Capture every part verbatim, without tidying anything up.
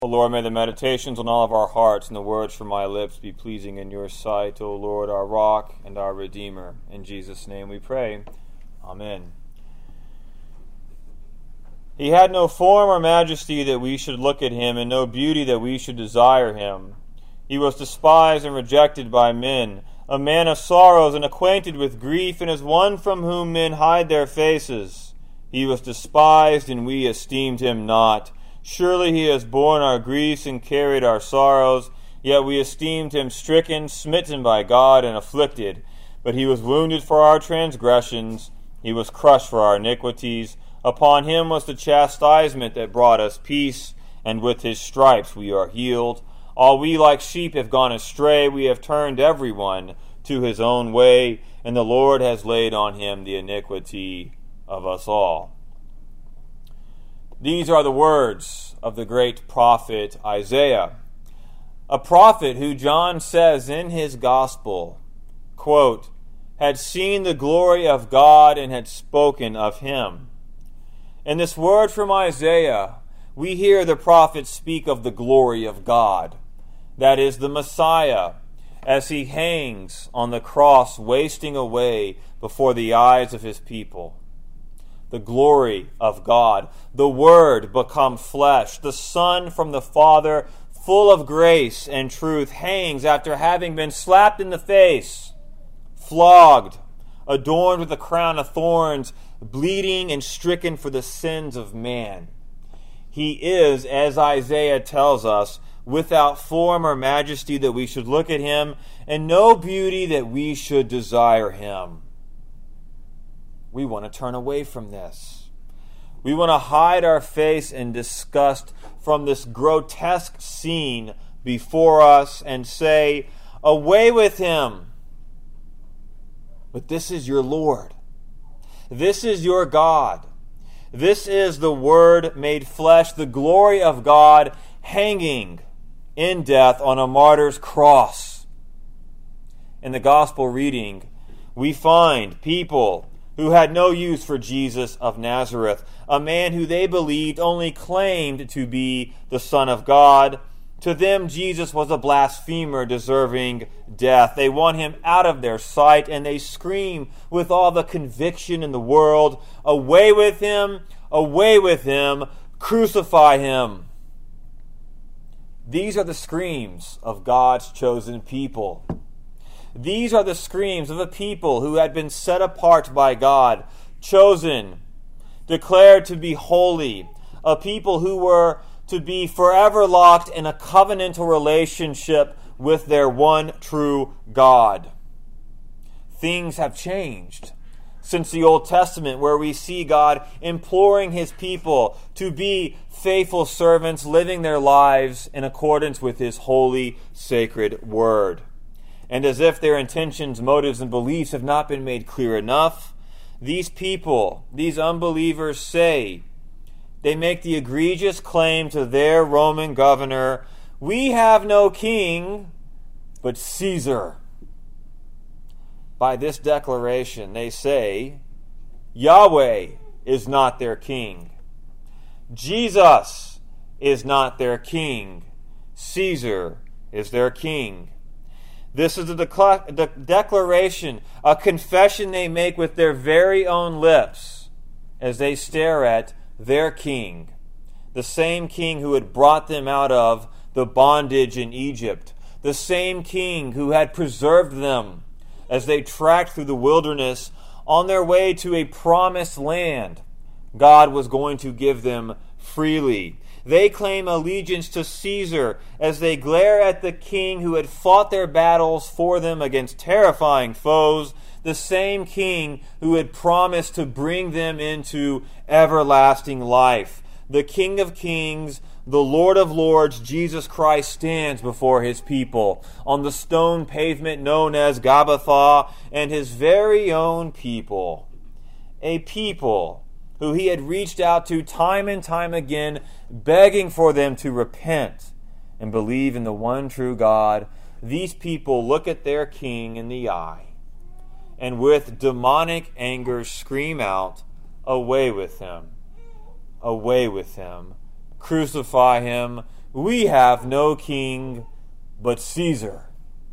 O Lord, may the meditations on all of our hearts and the words from my lips be pleasing in your sight, O Lord, our rock and our Redeemer. In Jesus' name we pray. Amen. He had no form or majesty that we should look at him, and no beauty that we should desire him. He was despised and rejected by men, a man of sorrows and acquainted with grief, and as one from whom men hide their faces. He was despised, and we esteemed him not. Surely he has borne our griefs and carried our sorrows, yet we esteemed him stricken, smitten by God, and afflicted. But he was wounded for our transgressions, he was crushed for our iniquities. Upon him was the chastisement that brought us peace, and with his stripes we are healed. All we like sheep have gone astray, we have turned every one to his own way, and the Lord has laid on him the iniquity of us all. These are the words of the great prophet Isaiah, a prophet who John says in his gospel, quote, had seen the glory of God and had spoken of him. In this word from Isaiah, we hear the prophet speak of the glory of God, that is, the Messiah, as he hangs on the cross, wasting away before the eyes of his people. The glory of God, the Word become flesh, the Son from the Father, full of grace and truth, hangs after having been slapped in the face, flogged, adorned with a crown of thorns, bleeding and stricken for the sins of man. He is, as Isaiah tells us, without form or majesty that we should look at him, and no beauty that we should desire him. We want to turn away from this. We want to hide our face in disgust from this grotesque scene before us and say, away with him. But this is your Lord. This is your God. This is the Word made flesh, the glory of God hanging in death on a martyr's cross. In the gospel reading, we find people who had no use for Jesus of Nazareth, a man who they believed only claimed to be the Son of God. To them, Jesus was a blasphemer deserving death. They want him out of their sight, and they scream with all the conviction in the world, away with him, away with him, crucify him. These are the screams of God's chosen people. These are the screams of a people who had been set apart by God, chosen, declared to be holy, a people who were to be forever locked in a covenantal relationship with their one true God. Things have changed since the Old Testament, where we see God imploring his people to be faithful servants, living their lives in accordance with his holy, sacred word. And as if their intentions, motives, and beliefs have not been made clear enough, these people, these unbelievers say, they make the egregious claim to their Roman governor, we have no king but Caesar. By this declaration, they say, Yahweh is not their king. Jesus is not their king. Caesar is their king. This is the declaration, a confession they make with their very own lips as they stare at their king, the same king who had brought them out of the bondage in Egypt, the same king who had preserved them as they tracked through the wilderness on their way to a promised land God was going to give them freely. They claim allegiance to Caesar as they glare at the king who had fought their battles for them against terrifying foes, the same king who had promised to bring them into everlasting life. The King of Kings, the Lord of Lords, Jesus Christ, stands before his people on the stone pavement known as Gabbatha, and his very own people, a people who he had reached out to time and time again, begging for them to repent and believe in the one true God. These people look at their king in the eye and with demonic anger scream out, away with him, away with him, crucify him, we have no king but Caesar.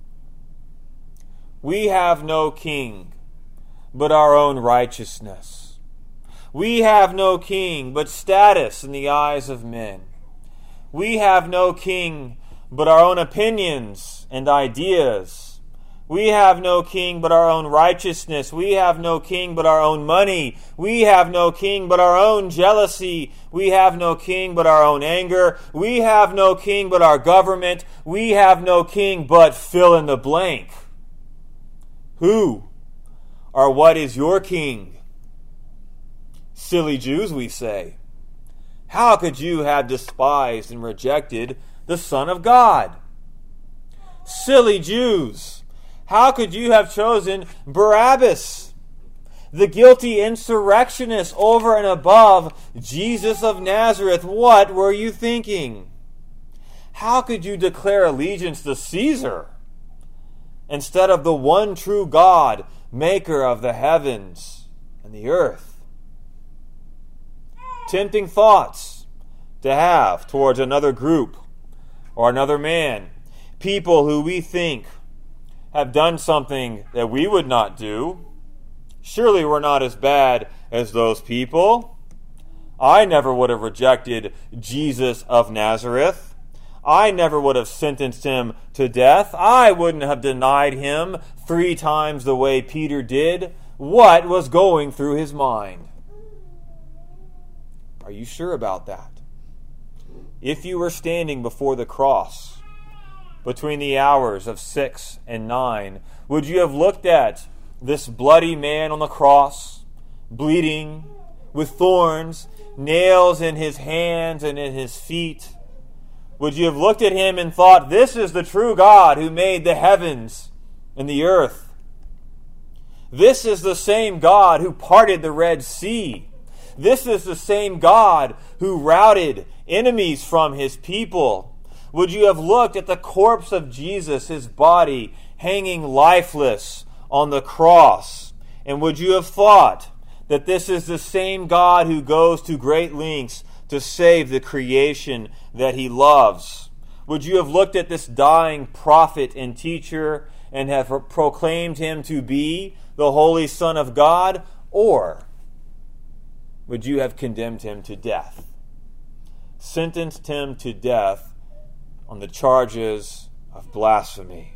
We have no king but our own righteousness. We have no king but status in the eyes of men. We have no king but our own opinions and ideas. We have no king but our own righteousness. We have no king but our own money. We have no king but our own jealousy. We have no king but our own anger. We have no king but our government. We have no king but fill in the blank. Who or what is your king? Silly Jews, we say. How could you have despised and rejected the Son of God? Silly Jews, how could you have chosen Barabbas, the guilty insurrectionist, over and above Jesus of Nazareth? What were you thinking? How could you declare allegiance to Caesar instead of the one true God, maker of the heavens and the earth? Tempting thoughts to have towards another group or another man, people who we think have done something that we would not do. Surely we're not as bad as those people. I never would have rejected Jesus of Nazareth. I never would have sentenced him to death. I wouldn't have denied him three times the way Peter did. What was going through his mind? Are you sure about that? If you were standing before the cross between the hours of six and nine, would you have looked at this bloody man on the cross, bleeding, with thorns, nails in his hands and in his feet? Would you have looked at him and thought, this is the true God who made the heavens and the earth? This is the same God who parted the Red Sea. This is the same God who routed enemies from his people. Would you have looked at the corpse of Jesus, his body, hanging lifeless on the cross? And would you have thought that this is the same God who goes to great lengths to save the creation that he loves? Would you have looked at this dying prophet and teacher and have proclaimed him to be the Holy Son of God? Or would you have condemned him to death, sentenced him to death on the charges of blasphemy?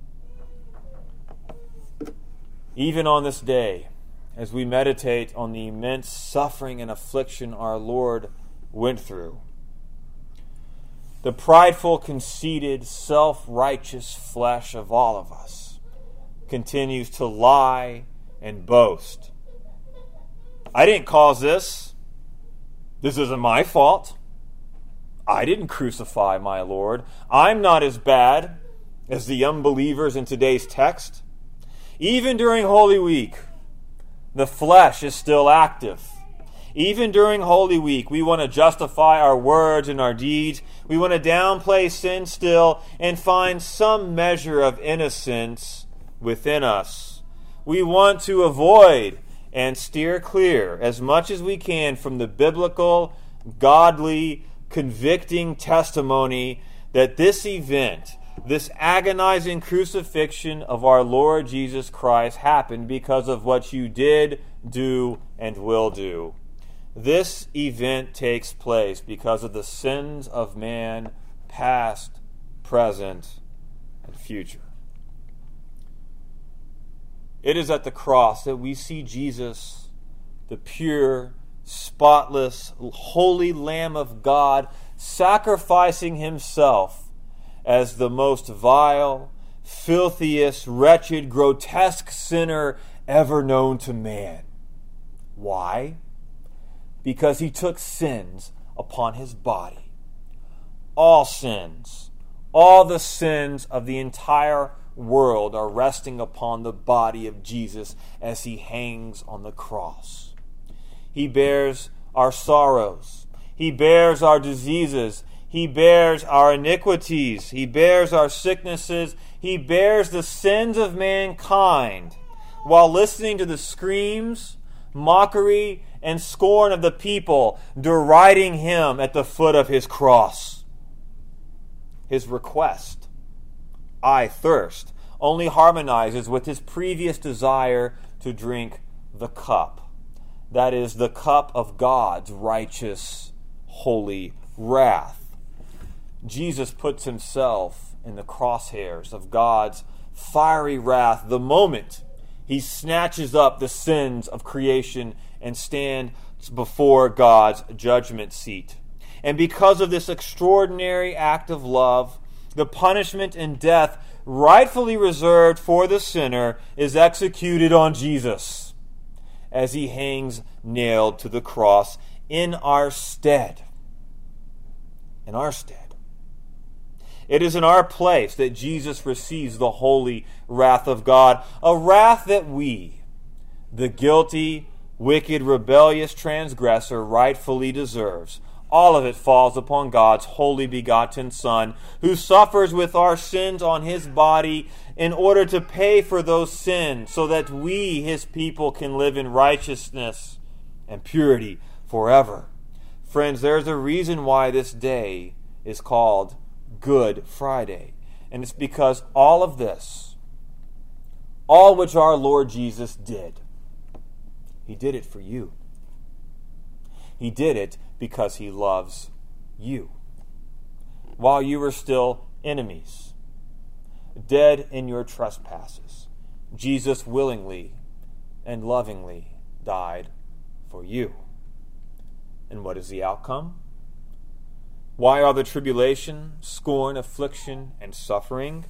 Even on this day, as we meditate on the immense suffering and affliction our Lord went through, the prideful, conceited, self-righteous flesh of all of us continues to lie and boast. I didn't cause this. This isn't my fault. I didn't crucify my Lord. I'm not as bad as the unbelievers in today's text. Even during Holy Week, the flesh is still active. Even during Holy Week, we want to justify our words and our deeds. We want to downplay sin still and find some measure of innocence within us. We want to avoid and steer clear as much as we can from the biblical, godly, convicting testimony that this event, this agonizing crucifixion of our Lord Jesus Christ, happened because of what you did, do, and will do. This event takes place because of the sins of man, past, present, and future. It is at the cross that we see Jesus, the pure, spotless, holy Lamb of God, sacrificing himself as the most vile, filthiest, wretched, grotesque sinner ever known to man. Why? Because he took sins upon his body. All sins, all the sins of the entire world are resting upon the body of Jesus as he hangs on the cross. He bears our sorrows. He bears our diseases. He bears our iniquities. He bears our sicknesses. He bears the sins of mankind while listening to the screams, mockery, and scorn of the people deriding him at the foot of his cross. his request, "I thirst," only harmonizes with his previous desire to drink the cup. That is, the cup of God's righteous, holy wrath. Jesus puts himself in the crosshairs of God's fiery wrath the moment he snatches up the sins of creation and stands before God's judgment seat. And because of this extraordinary act of love, the punishment and death rightfully reserved for the sinner is executed on Jesus as he hangs nailed to the cross in our stead. In our stead. It is in our place that Jesus receives the holy wrath of God, a wrath that we, the guilty, wicked, rebellious transgressor, rightfully deserves. All of it falls upon God's holy begotten Son, who suffers with our sins on his body in order to pay for those sins, so that we, his people, can live in righteousness and purity forever. Friends, there's a reason why this day is called Good Friday. And it's because all of this, all which our Lord Jesus did, he did it for you. He did it because he loves you. While you were still enemies, dead in your trespasses, Jesus willingly and lovingly died for you. And what is the outcome? Why are the tribulation, scorn, affliction, and suffering?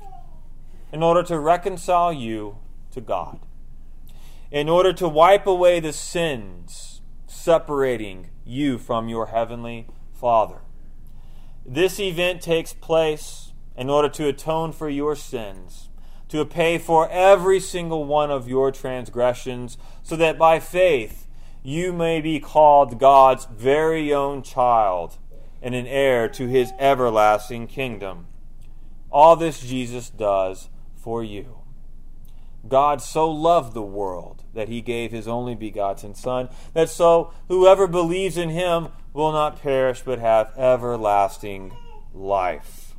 In order to reconcile you to God. In order to wipe away the sins separating you from your heavenly Father. This event takes place in order to atone for your sins, to pay for every single one of your transgressions, so that by faith you may be called God's very own child and an heir to his everlasting kingdom. All this Jesus does for you. God so loved the world that he gave his only begotten Son, that so whoever believes in him will not perish but have everlasting life.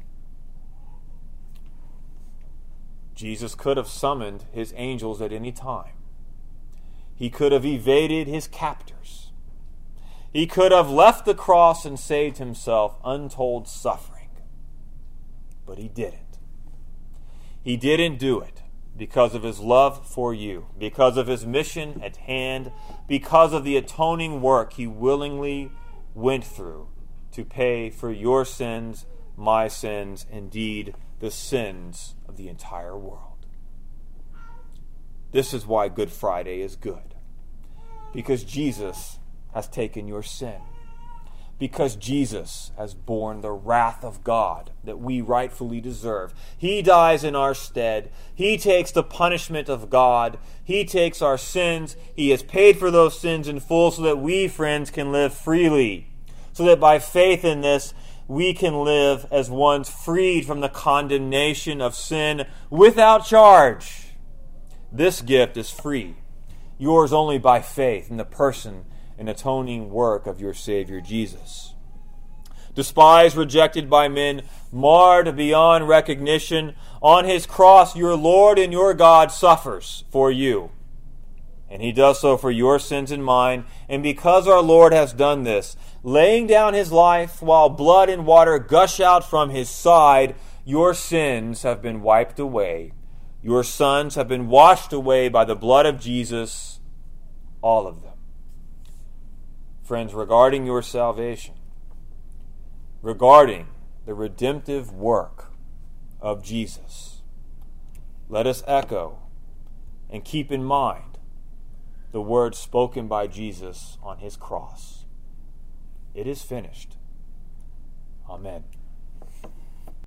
Jesus could have summoned his angels at any time. He could have evaded his captors. He could have left the cross and saved himself untold suffering. But he didn't. He didn't do it because of his love for you, because of his mission at hand, because of the atoning work he willingly went through to pay for your sins, my sins, indeed the sins of the entire world. This is why Good Friday is good. Because Jesus has taken your sin. Because Jesus has borne the wrath of God that we rightfully deserve. He dies in our stead. He takes the punishment of God. He takes our sins. He has paid for those sins in full so that we, friends, can live freely. So that by faith in this, we can live as ones freed from the condemnation of sin without charge. This gift is free, yours only by faith in the person and atoning work of your Savior Jesus. Despised, rejected by men, marred beyond recognition, on his cross your Lord and your God suffers for you. And he does so for your sins and mine. And because our Lord has done this, laying down his life while blood and water gush out from his side, your sins have been wiped away. Your sons have been washed away by the blood of Jesus, all of them. Friends, regarding your salvation, regarding the redemptive work of Jesus, let us echo and keep in mind the words spoken by Jesus on his cross. It is finished. Amen.